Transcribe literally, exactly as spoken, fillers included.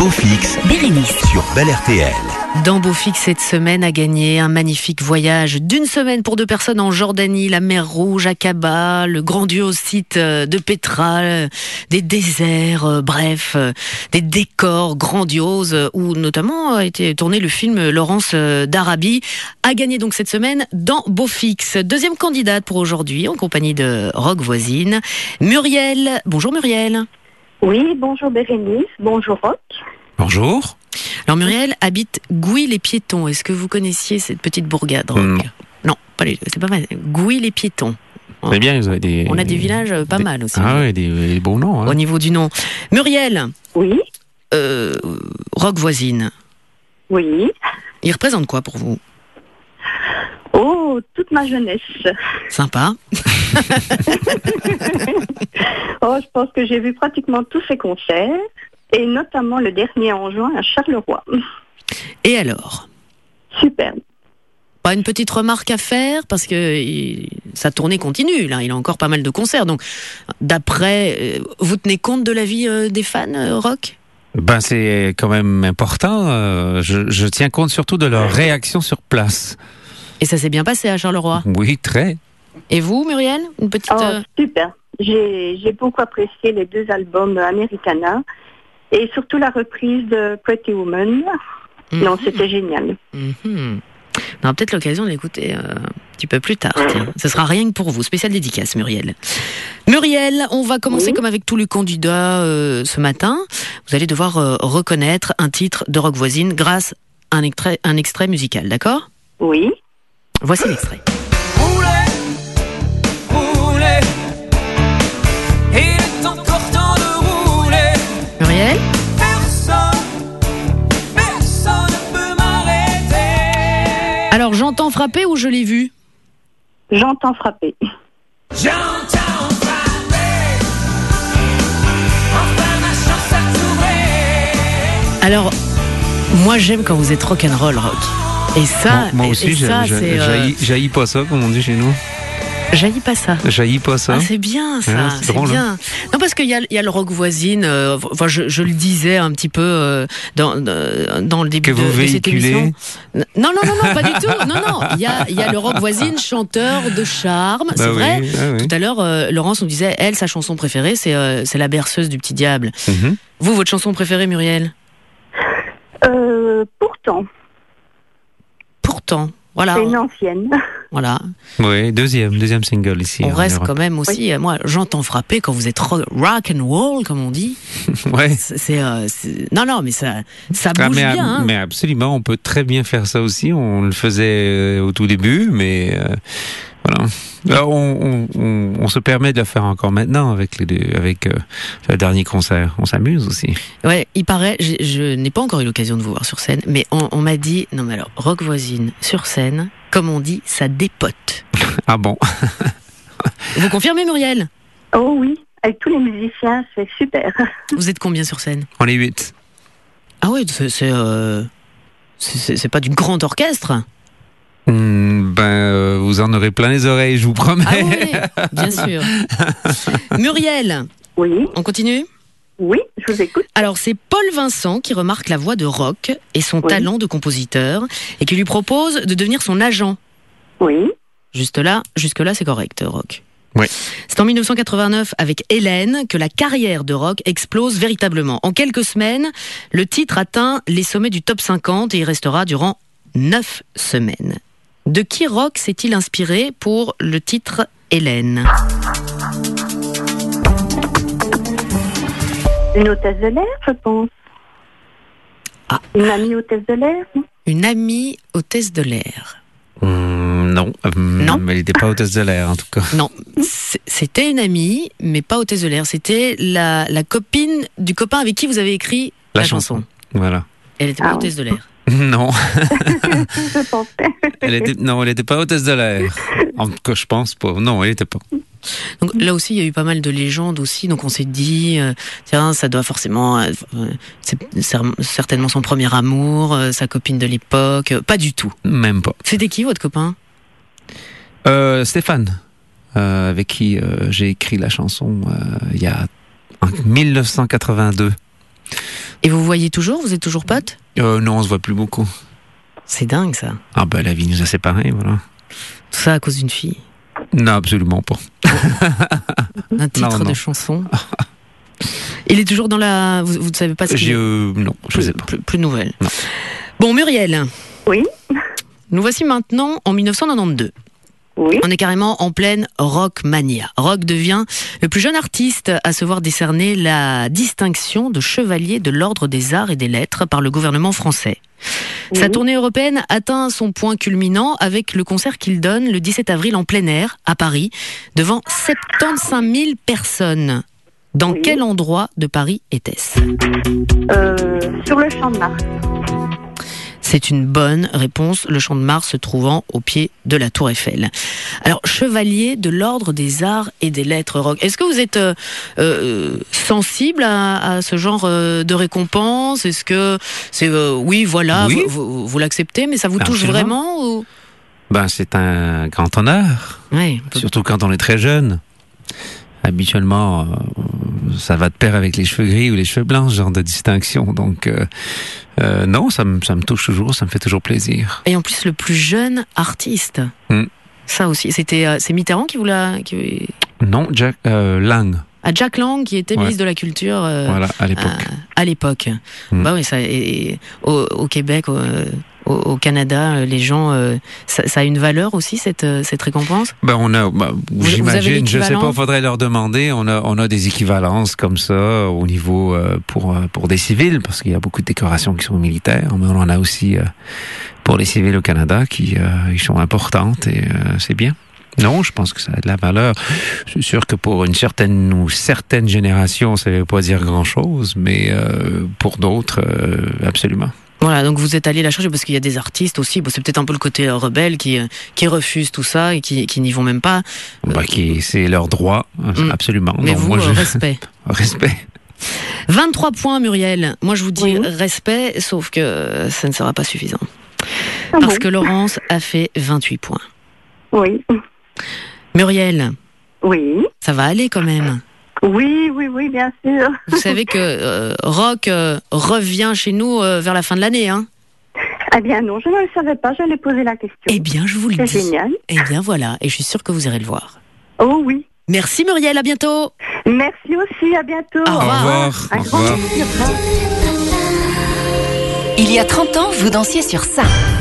Beaufix, Bérénice sur Bel R T L. Dans Beaufix, cette semaine a gagné un magnifique voyage d'une semaine pour deux personnes en Jordanie, la mer Rouge, Aqaba, le grandiose site de Petra, des déserts, bref, des décors grandioses où notamment a été tourné le film Laurence d'Arabie. A gagné donc cette semaine dans Beaufix. Deuxième candidate pour aujourd'hui en compagnie de Rock Voisine, Muriel. Bonjour Muriel. Oui, bonjour Bérénice, bonjour Rock. Bonjour. Alors Muriel habite Gouy-les-Piétons. Est-ce que vous connaissiez cette petite bourgade, Rock ? Non. Non, pas les, c'est pas mal. Gouy-les-Piétons. C'est bien, vous avez des... On a des villages pas des, mal aussi. Ah oui, des, des beaux noms. Hein. Au niveau du nom. Muriel. Oui. Euh, Rock Voisine. Oui. Il représente quoi pour vous ? Oh, toute ma jeunesse. Sympa. Oh, je pense que j'ai vu pratiquement tous ses concerts, et notamment le dernier en juin à Charleroi. Et alors ? Superbe. Pas une petite remarque à faire parce que il, sa tournée continue. Là, il a encore pas mal de concerts. Donc, d'après, euh, vous tenez compte de la vie euh, des fans, euh, Rock ? Ben, c'est quand même important. Euh, je, je tiens compte surtout de leur réaction sur place. Et ça s'est bien passé à Charleroi ? Oui, très. Et vous, Muriel ? Une petite. Oh, euh... super. J'ai, j'ai beaucoup apprécié les deux albums Americana et surtout la reprise de Pretty Woman. Mm-hmm. Non, c'était génial. Mm-hmm. On aura peut-être l'occasion de l'écouter euh, un petit peu plus tard. Tiens. Ce sera rien que pour vous. Spéciale dédicace, Muriel. Muriel, on va commencer oui. comme avec tous les candidats euh, ce matin. Vous allez devoir euh, reconnaître un titre de Rock Voisine grâce à un extrait, un extrait musical, d'accord ? Oui. Voici l'extrait. Muriel ? Personne, personne ne peut m'arrêter. Alors, j'entends frapper ou je l'ai vu ? J'entends frapper. J'entends frapper. Enfin ma chance a tourné. Alors, moi j'aime quand vous êtes rock'n'roll, Rock. Et ça, moi, moi aussi, et ça, j'a, c'est, jaillit, euh... jaillit pas ça, comme on dit chez nous. Jaillit pas ça. Jaillit pas ça. Ah, c'est bien ça, ouais, c'est, c'est drôle, bien. Hein. Non, parce qu'il y a, il y a le Rock Voisine. Euh, enfin, je, je le disais un petit peu euh, dans, dans le début que vous de, de cette émission. Non, non, non, non, pas du tout. Non, non. Il y a, il y a le Rock Voisine, chanteur de charme. Bah c'est oui, vrai. Ah oui. Tout à l'heure, euh, Laurence nous disait, elle, sa chanson préférée, c'est, euh, c'est La berceuse du petit diable. Mm-hmm. Vous, votre chanson préférée, Muriel ? Euh, pourtant. Pourtant. Voilà. C'est une ancienne. Voilà. Oui, deuxième, deuxième single ici. On reste quand même aussi. Oui. Moi, j'entends frapper quand vous êtes rock, rock and roll, comme on dit. Ouais. C'est, c'est, euh, c'est... non, non, mais ça, ça bouge ah, mais, bien. Hein. Mais absolument, on peut très bien faire ça aussi. On le faisait au tout début, mais euh, voilà. Alors, on, on, on, on se permet de le faire encore maintenant avec les deux, avec euh, le dernier concert. On s'amuse aussi. Ouais, il paraît. Je, je n'ai pas encore eu l'occasion de vous voir sur scène, mais on, on m'a dit non, mais alors Rock Voisine sur scène, comme on dit, ça dépote. Ah bon. Vous confirmez, Muriel ? Oh oui, avec tous les musiciens, c'est super. Vous êtes combien sur scène ? On est huit. Ah oui, c'est c'est, euh, c'est c'est c'est pas du grand orchestre. Mmh, ben, euh, vous en aurez plein les oreilles, je vous promets. Ah oui, bien sûr. Muriel. Oui. On continue ? Oui, je vous écoute. Alors, c'est Paul Vincent qui remarque la voix de Rock et son oui. talent de compositeur et qui lui propose de devenir son agent. Oui. Juste là, jusque-là, c'est correct, Rock. Oui. C'est en dix-neuf cent quatre-vingt-neuf, avec Hélène, que la carrière de Rock explose véritablement. En quelques semaines, le titre atteint les sommets du top cinquante et il restera durant neuf semaines. De qui Rock s'est-il inspiré pour le titre Hélène ? Une hôtesse de l'air, je pense. Ah. Une amie hôtesse de l'air, non ? Une amie hôtesse de l'air. Mmh, non, non. Mais elle n'était pas hôtesse de l'air, en tout cas. Non, c'était une amie, mais pas hôtesse de l'air. C'était la, la copine du copain avec qui vous avez écrit la, la chanson. chanson. Voilà. Elle n'était pas ah, hôtesse oui. de l'air. Non. Je pensais. Elle était, non, elle n'était pas hôtesse de l'air. En tout cas, je pense pas. Non, elle n'était pas. Donc là aussi, il y a eu pas mal de légendes aussi. Donc on s'est dit, euh, tiens, ça doit forcément, euh, c'est, c'est certainement son premier amour, euh, sa copine de l'époque. Euh, pas du tout. Même pas. C'était qui votre copain ? euh, Stéphane, euh, avec qui euh, j'ai écrit la chanson euh, il y a en dix-neuf cent quatre-vingt-deux. Et vous vous voyez toujours? Vous êtes toujours potes? Euh, non, on se voit plus beaucoup. C'est dingue ça. Ah ben la vie nous a séparés, voilà. Tout ça à cause d'une fille. Non, absolument pas. Un titre Non, non. de chanson. Il est toujours dans la... Vous ne savez pas ce qu'il J'ai, est euh, non, je plus, sais pas. plus, plus de nouvelles. Non. Bon, Muriel, Oui, nous voici maintenant en dix-neuf cent quatre-vingt-douze. oui. On est carrément en pleine Rockmania. Rock devient le plus jeune artiste à se voir décerner la distinction de chevalier de l'Ordre des Arts et des Lettres par le gouvernement français. Oui. Sa tournée européenne atteint son point culminant avec le concert qu'il donne le dix-sept avril en plein air, à Paris, devant soixante-quinze mille personnes. Dans Oui. quel endroit de Paris était-ce? Euh, sur le champ de Mars. C'est une bonne réponse, le Champ de Mars se trouvant au pied de la Tour Eiffel. Alors, chevalier de l'Ordre des Arts et des Lettres, Rock. Est-ce que vous êtes euh, euh, sensible à, à ce genre euh, de récompense? Est-ce que c'est euh, oui, voilà, Oui. vous, vous, vous l'acceptez, mais ça vous touche Absolument. vraiment ou... Ben c'est un grand honneur, Ouais. surtout quand on est très jeune. Habituellement, euh, ça va de pair avec les cheveux gris ou les cheveux blancs, ce genre de distinction. Donc, euh, euh, non, ça me, ça me touche toujours, ça me fait toujours plaisir. Et en plus, le plus jeune artiste. Hmm. Ça aussi, c'était euh, c'est Mitterrand qui vous l'a, qui... Non, Jack euh, Lang, à Jack Lang qui était Ouais. ministre de la Culture. euh, voilà, à l'époque. À, à l'époque. Mm. Bah oui, ça, et, et au, au Québec, au, au, au Canada, les gens, euh, ça, ça a une valeur aussi cette euh, cette récompense. Ben on a, ben, vous avez j'imagine, je sais l'équivalent? pas, faudrait leur demander. On a, on a des équivalences comme ça au niveau euh, pour euh, pour des civils, parce qu'il y a beaucoup de décorations qui sont militaires, mais on en a aussi euh, pour les civils au Canada qui euh, ils sont importantes et euh, c'est bien. Non, je pense que ça a de la valeur. Je suis sûr que pour une certaine ou certaines générations, ça ne veut pas dire grand-chose, mais euh, pour d'autres, euh, absolument. Voilà, donc vous êtes allé la chercher parce qu'il y a des artistes aussi. Bon, c'est peut-être un peu le côté euh, rebelle qui euh, qui refuse tout ça et qui qui n'y vont même pas. Bah, qui, c'est leur droit, Mm. absolument. Mais Non, vous, moi, euh, je... respect. respect. vingt-trois points, Muriel. Moi, je vous dis Oui. respect, sauf que ça ne sera pas suffisant. Ah Parce bon. que Laurence a fait vingt-huit points. Oui. Muriel, Oui. ça va aller quand même. Oui, oui, oui, bien sûr. Vous savez que euh, Rock euh, revient chez nous euh, vers la fin de l'année, hein? Eh bien non, je ne le savais pas, j'allais poser la question. Eh bien, je vous le C'est dis. génial. Eh bien, voilà. Et je suis sûre que vous irez le voir. Oh oui. Merci Muriel, à bientôt. Merci aussi, à bientôt. Au Au revoir. revoir. Un Au grand revoir. plaisir. Il y a trente ans, vous dansiez sur ça.